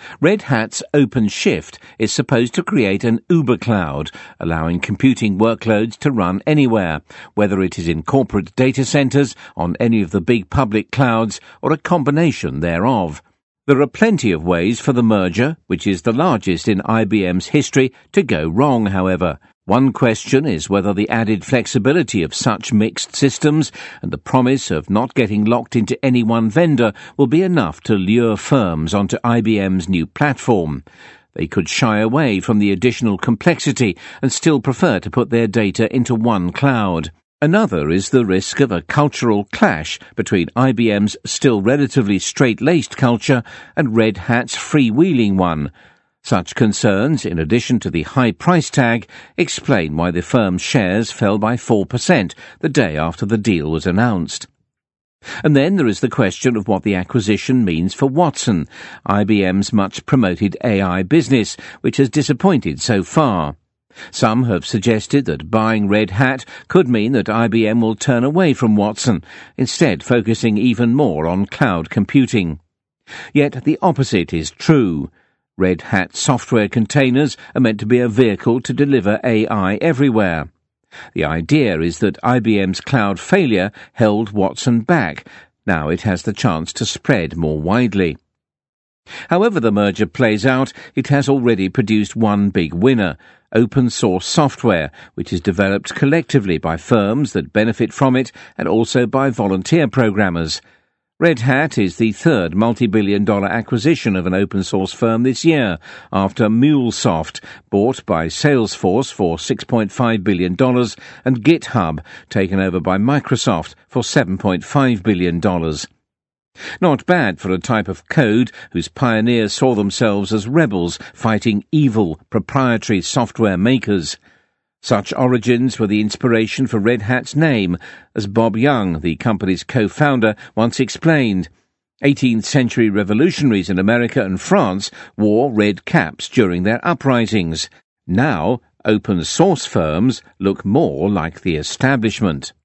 Red Hat's OpenShift is supposed to create an Uber cloud, allowing computing workloads to run anywhere, whether it is in corporate data centers, on any of the big public clouds, or a combination thereof. There are plenty of ways for the merger, which is the largest in IBM's history, to go wrong, however. One question is whether the added flexibility of such mixed systems and the promise of not getting locked into any one vendor will be enough to lure firms onto IBM's new platform. They could shy away from the additional complexity and still prefer to put their data into one cloud. Another is the risk of a cultural clash between IBM's still relatively straight-laced culture and Red Hat's freewheeling one. Such concerns, in addition to the high price tag, explain why the firm's shares fell by 4% the day after the deal was announced. And then there is the question of what the acquisition means for Watson, IBM's much-promoted AI business, which has disappointed so far. Some have suggested that buying Red Hat could mean that IBM will turn away from Watson, instead focusing even more on cloud computing. Yet the opposite is true. Red Hat software containers are meant to be a vehicle to deliver AI everywhere. The idea is that IBM's cloud failure held Watson back. Now it has the chance to spread more widely. However the merger plays out, it has already produced one big winner: open-source software, which is developed collectively by firms that benefit from it and also by volunteer programmers. Red Hat is the third multi-billion-dollar acquisition of an open-source firm this year, after MuleSoft, bought by Salesforce for $6.5 billion, and GitHub, taken over by Microsoft for $7.5 billion. Not bad for a type of code whose pioneers saw themselves as rebels fighting evil proprietary software makers. Such origins were the inspiration for Red Hat's name, as Bob Young, the company's co-founder, once explained. 18th-century revolutionaries in America and France wore red caps during their uprisings. Now, open-source firms look more like the establishment.